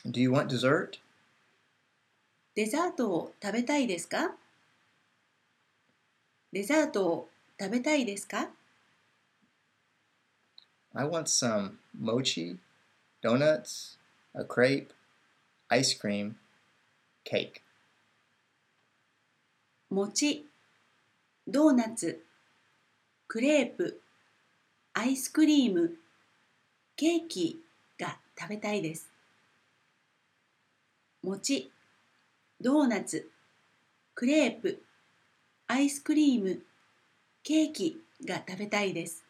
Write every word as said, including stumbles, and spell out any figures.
Do you want dessert? デザートを食べたいですか？デザートを食べたいですか？ I want some mochi, donuts, a crepe, ice cream, cake. 餅、ドーナツ、クレープ、アイスクリーム、ケーキが食べたいです。餅、ドーナツ、クレープ、アイスクリーム、ケーキが食べたいです。